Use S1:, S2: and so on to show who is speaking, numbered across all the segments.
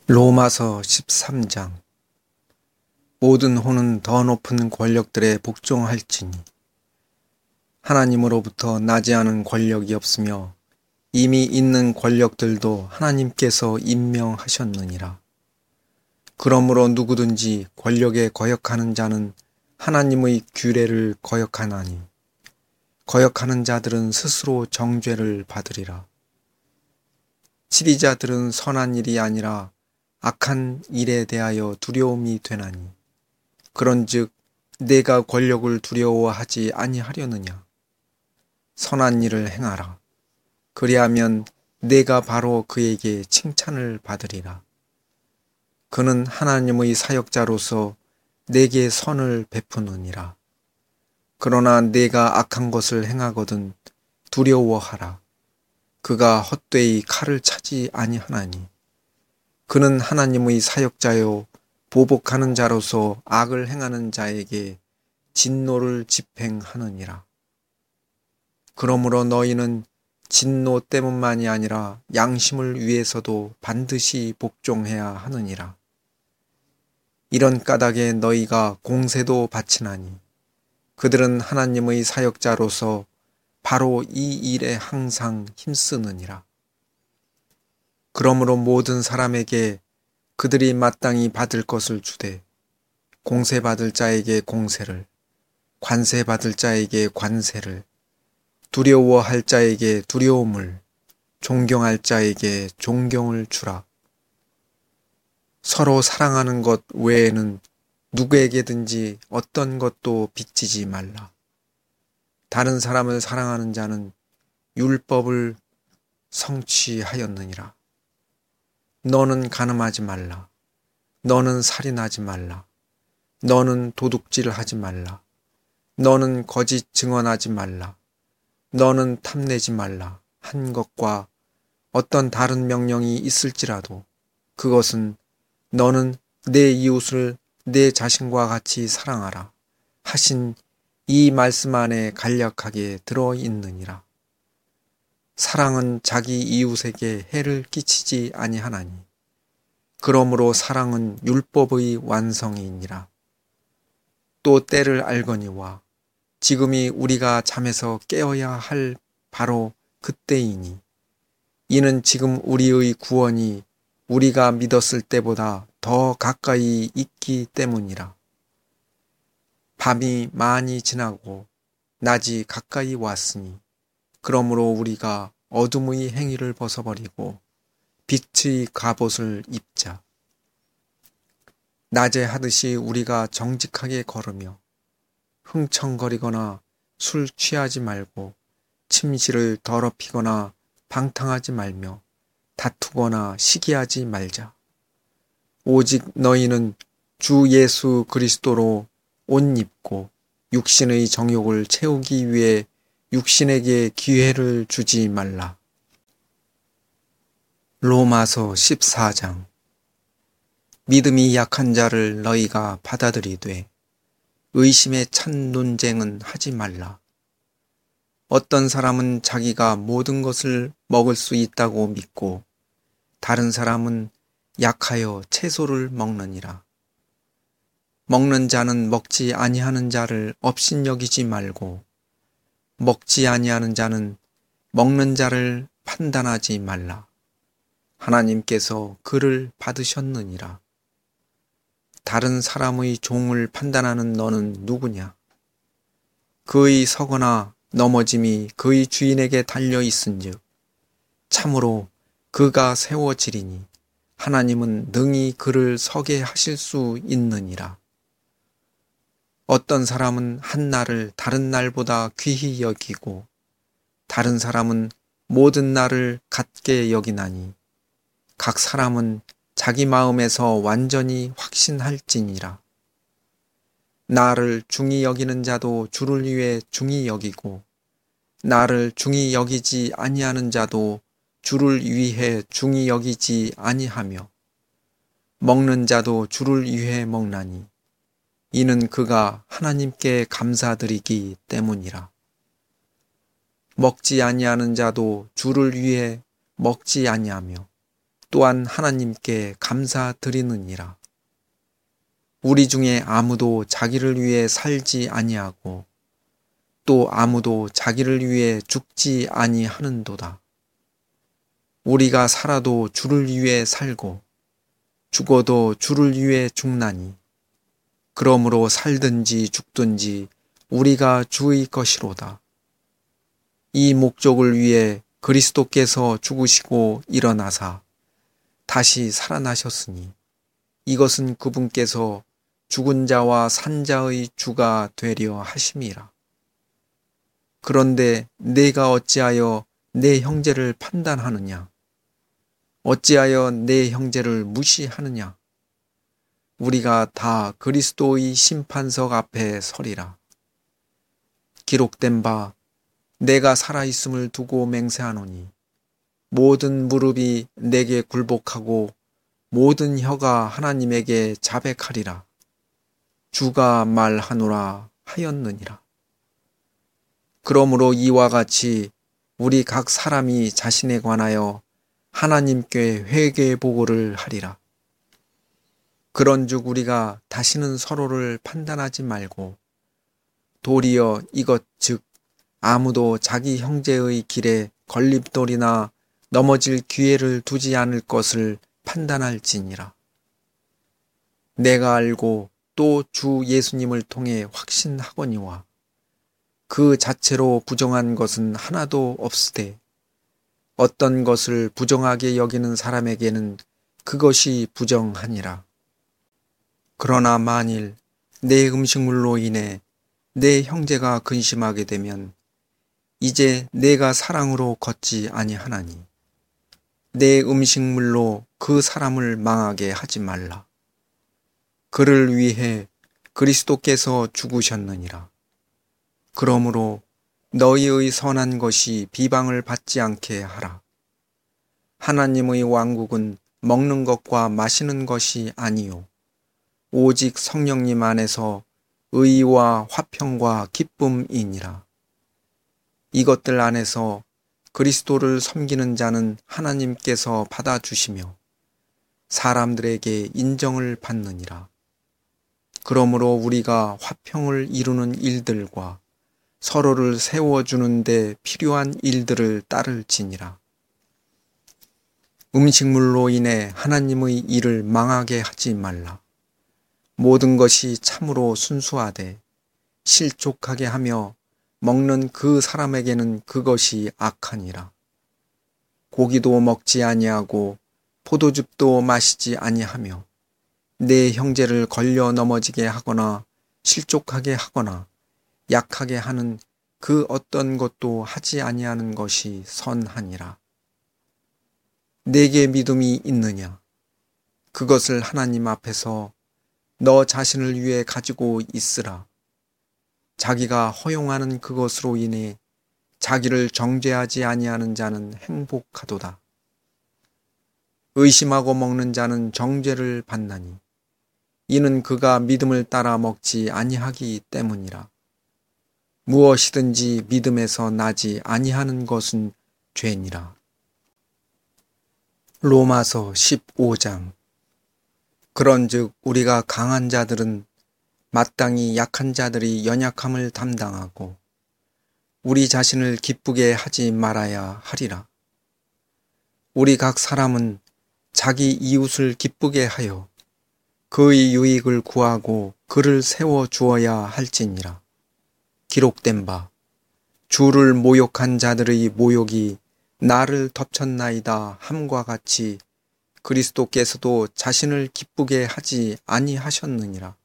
S1: 로마서 13장. 모든 호는 더 높은 권력들에 복종할지니 하나님으로부터 나지 않은 권력이 없으며 이미 있는 권력들도 하나님께서 임명하셨느니라. 그러므로 누구든지 권력에 거역하는 자는 하나님의 규례를 거역하나니 거역하는 자들은 스스로 정죄를 받으리라. 치리자들은 선한 일이 아니라 악한 일에 대하여 두려움이 되나니 그런즉 내가 권력을 두려워하지 아니하려느냐. 선한 일을 행하라. 그리하면 내가 바로 그에게 칭찬을 받으리라. 그는 하나님의 사역자로서 내게 선을 베푸느니라. 그러나 내가 악한 것을 행하거든 두려워하라. 그가 헛되이 칼을 차지 아니하나니 그는 하나님의 사역자요 보복하는 자로서 악을 행하는 자에게 진노를 집행하느니라. 그러므로 너희는 진노 때문만이 아니라 양심을 위해서도 반드시 복종해야 하느니라. 이런 까닭에 너희가 공세도 바치나니 그들은 하나님의 사역자로서 바로 이 일에 항상 힘쓰느니라. 그러므로 모든 사람에게 그들이 마땅히 받을 것을 주되 공세받을 자에게 공세를, 관세받을 자에게 관세를, 두려워할 자에게 두려움을, 존경할 자에게 존경을 주라. 서로 사랑하는 것 외에는 누구에게든지 어떤 것도 빚지지 말라. 다른 사람을 사랑하는 자는 율법을 성취하였느니라. 너는 간음하지 말라. 너는 살인하지 말라. 너는 도둑질하지 말라. 너는 거짓 증언하지 말라. 너는 탐내지 말라. 한 것과 어떤 다른 명령이 있을지라도 그것은 너는 내 이웃을 내 자신과 같이 사랑하라 하신 이 말씀 안에 간략하게 들어있느니라. 사랑은 자기 이웃에게 해를 끼치지 아니하나니 그러므로 사랑은 율법의 완성이니라. 또 때를 알거니와 지금이 우리가 잠에서 깨어야 할 바로 그때이니 이는 지금 우리의 구원이 우리가 믿었을 때보다 더 가까이 있기 때문이라. 밤이 많이 지나고 낮이 가까이 왔으니 그러므로 우리가 어둠의 행위를 벗어버리고 빛의 갑옷을 입자. 낮에 하듯이 우리가 정직하게 걸으며 흥청거리거나 술 취하지 말고 침실을 더럽히거나 방탕하지 말며 다투거나 시기하지 말자. 오직 너희는 주 예수 그리스도로 옷 입고 육신의 정욕을 채우기 위해 육신에게 기회를 주지 말라. 로마서 14장. 믿음이 약한 자를 너희가 받아들이되 의심에 찬 논쟁은 하지 말라. 어떤 사람은 자기가 모든 것을 먹을 수 있다고 믿고 다른 사람은 약하여 채소를 먹느니라. 먹는 자는 먹지 아니하는 자를 업신여기지 말고 먹지 아니하는 자는 먹는 자를 판단하지 말라. 하나님께서 그를 받으셨느니라. 다른 사람의 종을 판단하는 너는 누구냐? 그의 서거나 넘어짐이 그의 주인에게 달려 있은즉 참으로 그가 세워지리니 하나님은 능히 그를 서게 하실 수 있느니라. 어떤 사람은 한 날을 다른 날보다 귀히 여기고 다른 사람은 모든 날을 같게 여기나니 각 사람은 자기 마음에서 완전히 확신할지니라. 나를 중히 여기는 자도 주를 위해 중히 여기고 나를 중히 여기지 아니하는 자도 주를 위해 중히 여기지 아니하며 먹는 자도 주를 위해 먹나니 이는 그가 하나님께 감사드리기 때문이라. 먹지 아니하는 자도 주를 위해 먹지 아니하며 또한 하나님께 감사드리느니라. 우리 중에 아무도 자기를 위해 살지 아니하고 또 아무도 자기를 위해 죽지 아니하는도다. 우리가 살아도 주를 위해 살고 죽어도 주를 위해 죽나니 그러므로 살든지 죽든지 우리가 주의 것이로다. 이 목적을 위해 그리스도께서 죽으시고 일어나사 다시 살아나셨으니 이것은 그분께서 죽은 자와 산 자의 주가 되려 하심이라. 그런데 내가 어찌하여 내 형제를 판단하느냐? 어찌하여 내 형제를 무시하느냐? 우리가 다 그리스도의 심판석 앞에 서리라. 기록된 바 내가 살아있음을 두고 맹세하노니 모든 무릎이 내게 굴복하고 모든 혀가 하나님에게 자백하리라. 주가 말하노라 하였느니라. 그러므로 이와 같이 우리 각 사람이 자신에 관하여 하나님께 회개 보고를 하리라. 그런즉 우리가 다시는 서로를 판단하지 말고 도리어 이것 즉 아무도 자기 형제의 길에 걸림돌이나 넘어질 기회를 두지 않을 것을 판단할지니라. 내가 알고 또 주 예수님을 통해 확신하거니와 그 자체로 부정한 것은 하나도 없으되 어떤 것을 부정하게 여기는 사람에게는 그것이 부정하니라. 그러나 만일 내 음식물로 인해 내 형제가 근심하게 되면 이제 내가 사랑으로 걷지 아니하나니 내 음식물로 그 사람을 망하게 하지 말라. 그를 위해 그리스도께서 죽으셨느니라. 그러므로 너희의 선한 것이 비방을 받지 않게 하라. 하나님의 왕국은 먹는 것과 마시는 것이 아니요 오직 성령님 안에서 의와 화평과 기쁨이니라. 이것들 안에서 그리스도를 섬기는 자는 하나님께서 받아주시며 사람들에게 인정을 받느니라. 그러므로 우리가 화평을 이루는 일들과 서로를 세워주는 데 필요한 일들을 따를지니라. 음식물로 인해 하나님의 일을 망하게 하지 말라. 모든 것이 참으로 순수하되 실족하게 하며 먹는 그 사람에게는 그것이 악하니라. 고기도 먹지 아니하고 포도즙도 마시지 아니하며 내 형제를 걸려 넘어지게 하거나 실족하게 하거나 약하게 하는 그 어떤 것도 하지 아니하는 것이 선하니라. 내게 믿음이 있느냐? 그것을 하나님 앞에서 너 자신을 위해 가지고 있으라. 자기가 허용하는 그것으로 인해 자기를 정죄하지 아니하는 자는 행복하도다. 의심하고 먹는 자는 정죄를 받나니 이는 그가 믿음을 따라 먹지 아니하기 때문이라. 무엇이든지 믿음에서 나지 아니하는 것은 죄니라. 로마서 15장. 그런즉 우리가 강한 자들은 마땅히 약한 자들이 연약함을 담당하고 우리 자신을 기쁘게 하지 말아야 하리라. 우리 각 사람은 자기 이웃을 기쁘게 하여 그의 유익을 구하고 그를 세워 주어야 할지니라. 기록된 바 주를 모욕한 자들의 모욕이 나를 덮쳤나이다 함과 같이 그리스도께서도 자신을 기쁘게 하지 아니하셨느니라.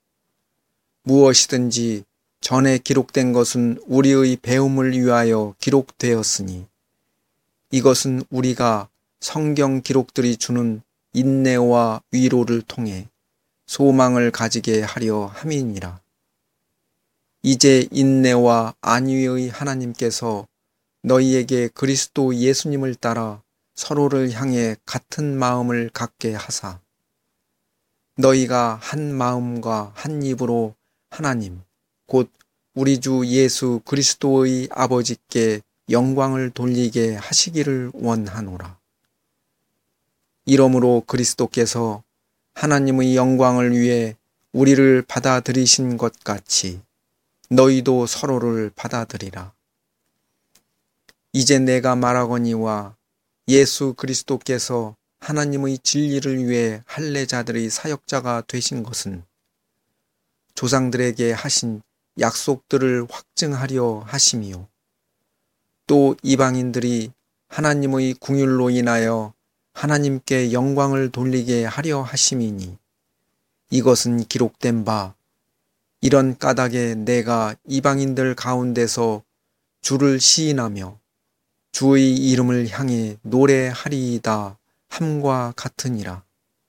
S1: 무엇이든지 전에 기록된 것은 우리의 배움을 위하여 기록되었으니 이것은 우리가 성경 기록들이 주는 인내와 위로를 통해 소망을 가지게 하려 함이니라. 이제 인내와 안위의 하나님께서 너희에게 그리스도 예수님을 따라 서로를 향해 같은 마음을 갖게 하사 너희가 한 마음과 한 입으로 하나님 곧 우리 주 예수 그리스도의 아버지께 영광을 돌리게 하시기를 원하노라. 이러므로 그리스도께서 하나님의 영광을 위해 우리를 받아들이신 것 같이 너희도 서로를 받아들이라. 이제 내가 말하거니와 예수 그리스도께서 하나님의 진리를 위해 할례자들의 사역자가 되신 것은 조상들에게 하신 약속들을 확증하려 하심이요. 또 이방인들이 하나님의 궁율로 인하여 하나님께 영광을 돌리게 하려 하심이니 이것은 기록된 바 이런 까닭에 내가 이방인들 가운데서 주를 시인하며 주의 이름을 향해 노래하리이다 함과 같으니라.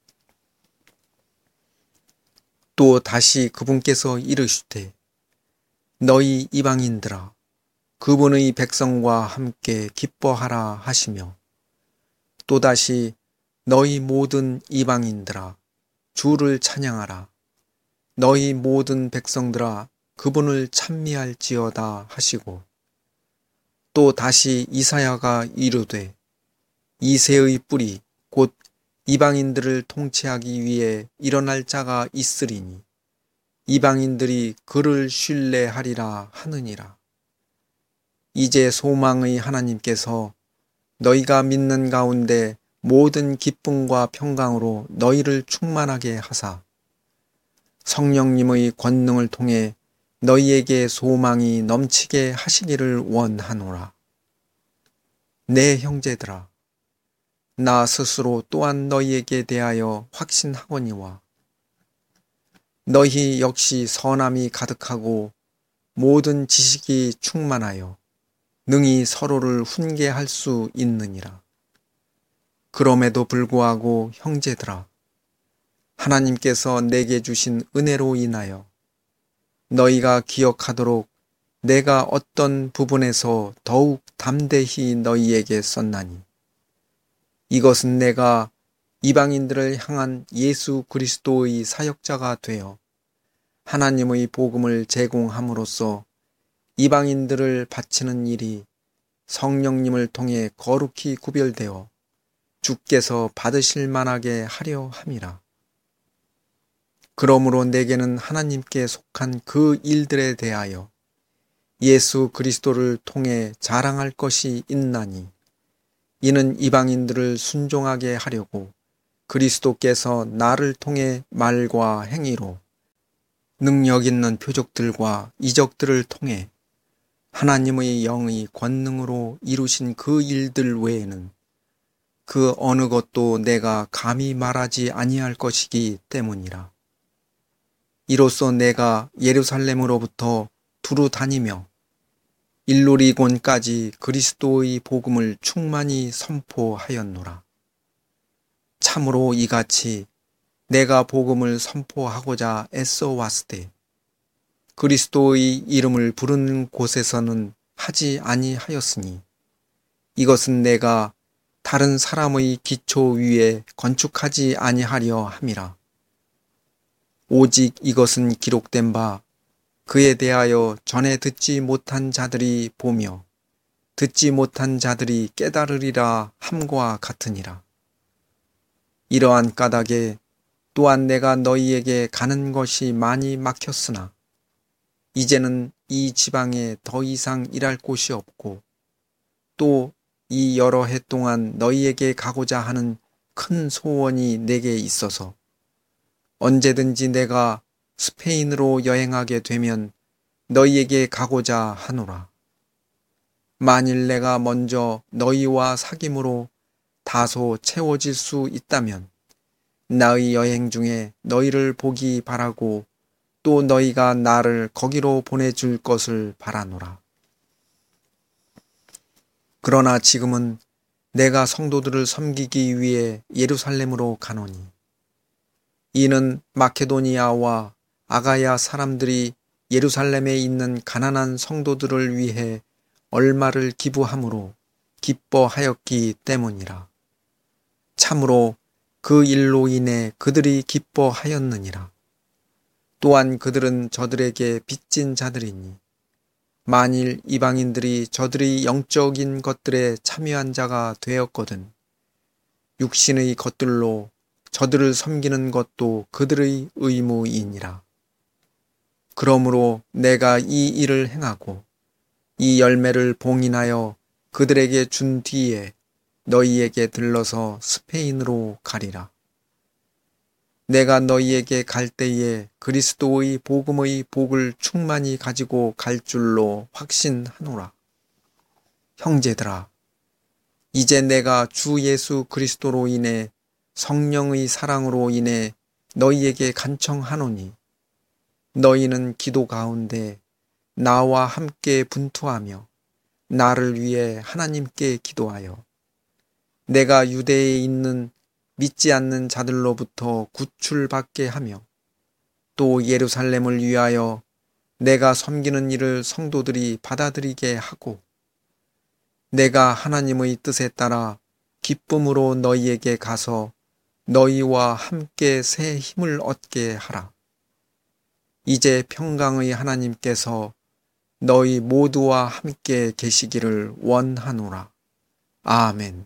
S1: 또 다시 그분께서 이르시되 너희 이방인들아 그분의 백성과 함께 기뻐하라 하시며 또다시 너희 모든 이방인들아 주를 찬양하라 너희 모든 백성들아 그분을 찬미할지어다 하시고 또 다시 이사야가 이르되 이새의 뿌리 곧 이방인들을 통치하기 위해 일어날 자가 있으리니 이방인들이 그를 신뢰하리라 하느니라. 이제 소망의 하나님께서 너희가 믿는 가운데 모든 기쁨과 평강으로 너희를 충만하게 하사 성령님의 권능을 통해 너희에게 소망이 넘치게 하시기를 원하노라. 내 형제들아 나 스스로 또한 너희에게 대하여 확신하거니와 너희 역시 선함이 가득하고 모든 지식이 충만하여 능히 서로를 훈계할 수 있느니라. 그럼에도 불구하고 형제들아 하나님께서 내게 주신 은혜로 인하여 너희가 기억하도록 내가 어떤 부분에서 더욱 담대히 너희에게 썼나니 이것은 내가 이방인들을 향한 예수 그리스도의 사역자가 되어 하나님의 복음을 제공함으로써 이방인들을 바치는 일이 성령님을 통해 거룩히 구별되어 주께서 받으실 만하게 하려 함이라. 그러므로 내게는 하나님께 속한 그 일들에 대하여 예수 그리스도를 통해 자랑할 것이 있나니 이는 이방인들을 순종하게 하려고 그리스도께서 나를 통해 말과 행위로 능력 있는 표적들과 이적들을 통해 하나님의 영의 권능으로 이루신 그 일들 외에는 그 어느 것도 내가 감히 말하지 아니할 것이기 때문이라. 이로써 내가 예루살렘으로부터 두루 다니며 일루리곤까지 그리스도의 복음을 충만히 선포하였노라. 참으로 이같이 내가 복음을 선포하고자 애써 왔으되 그리스도의 이름을 부르는 곳에서는 하지 아니하였으니 이것은 내가 다른 사람의 기초 위에 건축하지 아니하려 함이라. 오직 이것은 기록된 바 그에 대하여 전에 듣지 못한 자들이 보며 듣지 못한 자들이 깨달으리라 함과 같으니라. 이러한 까닭에 또한 내가 너희에게 가는 것이 많이 막혔으나 이제는 이 지방에 더 이상 일할 곳이 없고 또 이 여러 해 동안 너희에게 가고자 하는 큰 소원이 내게 있어서 언제든지 내가 스페인으로 여행하게 되면 너희에게 가고자 하노라. 만일 내가 먼저 너희와 사귐으로 다소 채워질 수 있다면 나의 여행 중에 너희를 보기 바라고 또 너희가 나를 거기로 보내줄 것을 바라노라. 그러나 지금은 내가 성도들을 섬기기 위해 예루살렘으로 가노니 이는 마케도니아와 아가야 사람들이 예루살렘에 있는 가난한 성도들을 위해 얼마를 기부함으로 기뻐하였기 때문이라. 참으로 그 일로 인해 그들이 기뻐하였느니라. 또한 그들은 저들에게 빚진 자들이니 만일 이방인들이 저들의 영적인 것들에 참여한 자가 되었거든 육신의 것들로 저들을 섬기는 것도 그들의 의무이니라. 그러므로 내가 이 일을 행하고 이 열매를 봉인하여 그들에게 준 뒤에 너희에게 들러서 스페인으로 가리라. 내가 너희에게 갈 때에 그리스도의 복음의 복을 충만히 가지고 갈 줄로 확신하노라. 형제들아, 이제 내가 주 예수 그리스도로 인해 성령의 사랑으로 인해 너희에게 간청하노니 너희는 기도 가운데 나와 함께 분투하며 나를 위해 하나님께 기도하여 내가 유대에 있는 믿지 않는 자들로부터 구출받게 하며 또 예루살렘을 위하여 내가 섬기는 일을 성도들이 받아들이게 하고 내가 하나님의 뜻에 따라 기쁨으로 너희에게 가서 너희와 함께 새 힘을 얻게 하라. 이제 평강의 하나님께서 너희 모두와 함께 계시기를 원하노라. 아멘.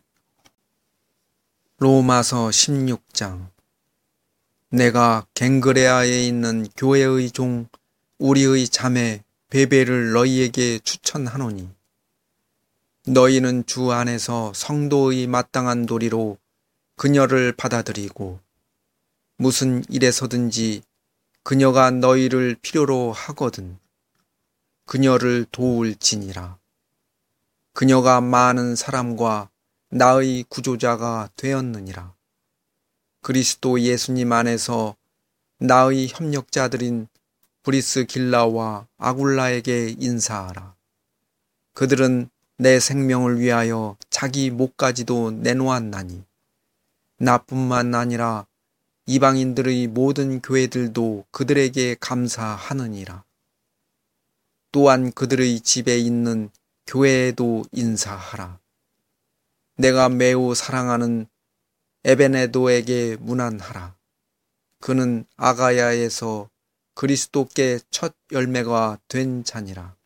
S1: 로마서 16장. 내가 갱그레아에 있는 교회의 종 우리의 자매 베베를 너희에게 추천하노니 너희는 주 안에서 성도의 마땅한 도리로 그녀를 받아들이고 무슨 일에서든지 그녀가 너희를 필요로 하거든 그녀를 도울지니라. 그녀가 많은 사람과 나의 구조자가 되었느니라. 그리스도 예수님 안에서 나의 협력자들인 브리스길라와 아굴라에게 인사하라. 그들은 내 생명을 위하여 자기 목까지도 내놓았나니 나뿐만 아니라 이방인들의 모든 교회들도 그들에게 감사하느니라. 또한 그들의 집에 있는 교회에도 인사하라. 내가 매우 사랑하는 에베네도에게 문안하라. 그는 아가야에서 그리스도께 첫 열매가 된 자니라.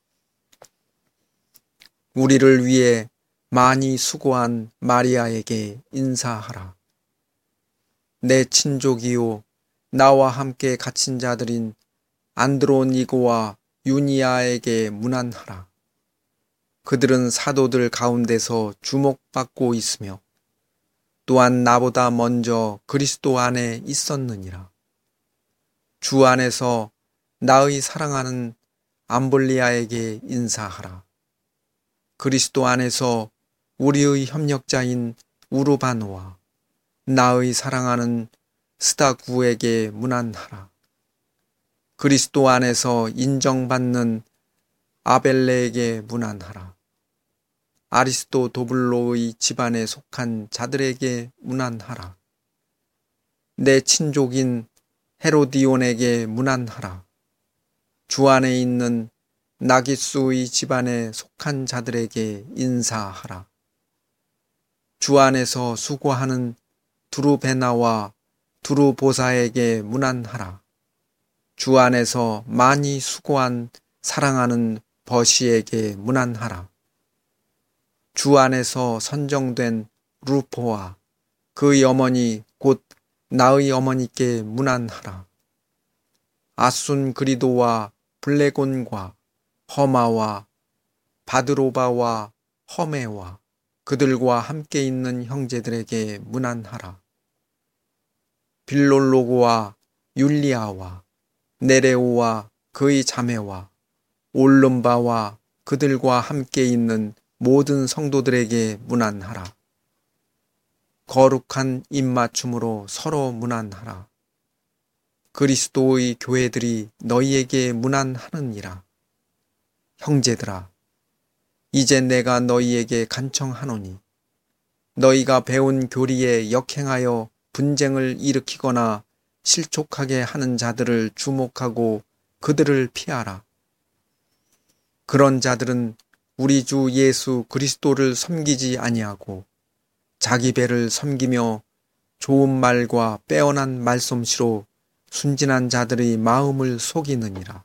S1: 우리를 위해 많이 수고한 마리아에게 인사하라. 내 친족이요 나와 함께 갇힌 자들인 안드로니고와 유니아에게 문안하라. 그들은 사도들 가운데서 주목받고 있으며 또한 나보다 먼저 그리스도 안에 있었느니라. 주 안에서 나의 사랑하는 암볼리아에게 인사하라. 그리스도 안에서 우리의 협력자인 우르바노와 나의 사랑하는 스타구에게 문안하라. 그리스도 안에서 인정받는 아벨레에게 문안하라. 아리스토도블로의 집안에 속한 자들에게 문안하라. 내 친족인 헤로디온에게 문안하라. 주 안에 있는 나기수의 집안에 속한 자들에게 인사하라. 주 안에서 수고하는 두루베나와 두루보사에게 문안하라. 주 안에서 많이 수고한 사랑하는 버시에게 문안하라. 주 안에서 선정된 루포와 그의 어머니 곧 나의 어머니께 문안하라. 아순 그리도와 블레곤과 허마와 바드로바와 허메와 그들과 함께 있는 형제들에게 문안하라. 빌롤로고와 율리아와 네레오와 그의 자매와 올름바와 그들과 함께 있는 모든 성도들에게 문안하라. 거룩한 입맞춤으로 서로 문안하라. 그리스도의 교회들이 너희에게 문안하느니라. 형제들아, 이제 내가 너희에게 간청하노니 너희가 배운 교리에 역행하여 분쟁을 일으키거나 실족하게 하는 자들을 주목하고 그들을 피하라. 그런 자들은 우리 주 예수 그리스도를 섬기지 아니하고 자기 배를 섬기며 좋은 말과 빼어난 말솜씨로 순진한 자들의 마음을 속이느니라.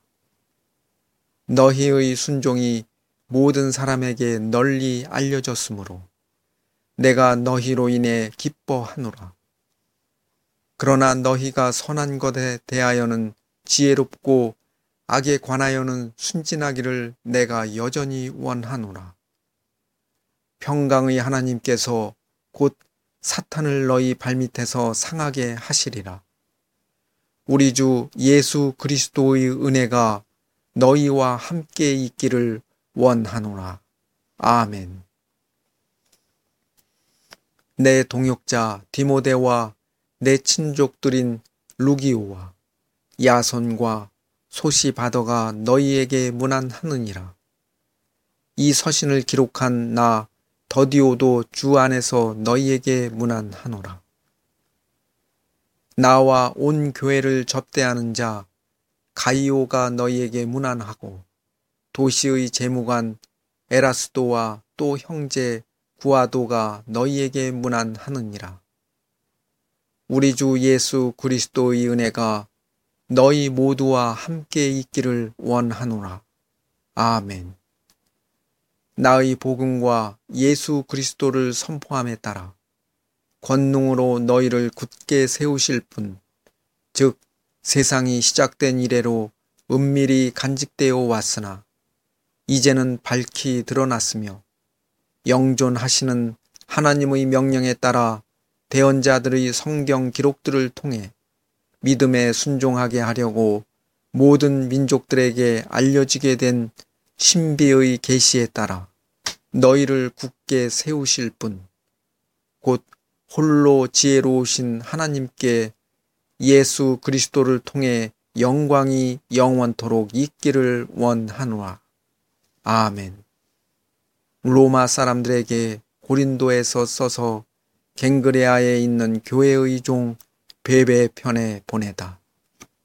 S1: 너희의 순종이 모든 사람에게 널리 알려졌으므로 내가 너희로 인해 기뻐하노라. 그러나 너희가 선한 것에 대하여는 지혜롭고 악에 관하여는 순진하기를 내가 여전히 원하노라. 평강의 하나님께서 곧 사탄을 너희 발밑에서 상하게 하시리라. 우리 주 예수 그리스도의 은혜가 너희와 함께 있기를 원하노라. 아멘. 내 동역자 디모데와 내 친족들인 루기오와 야손과 소시바더가 너희에게 문안하느니라. 이 서신을 기록한 나 더디오도 주 안에서 너희에게 문안하노라. 나와 온 교회를 접대하는 자 가이오가 너희에게 문안하고 도시의 재무관 에라스도와 또 형제 구아도가 너희에게 문안하느니라. 우리 주 예수 그리스도의 은혜가 너희 모두와 함께 있기를 원하노라. 아멘. 나의 복음과 예수 그리스도를 선포함에 따라 권능으로 너희를 굳게 세우실 분, 즉 세상이 시작된 이래로 은밀히 간직되어 왔으나 이제는 밝히 드러났으며 영존하시는 하나님의 명령에 따라 대언자들의 성경 기록들을 통해 믿음에 순종하게 하려고 모든 민족들에게 알려지게 된 신비의 계시에 따라 너희를 굳게 세우실 분, 곧 홀로 지혜로우신 하나님께 예수 그리스도를 통해 영광이 영원토록 있기를 원하노라. 아멘. 로마 사람들에게 고린도에서 써서 갱그레아에 있는 교회의 종 베베 편에 보내다.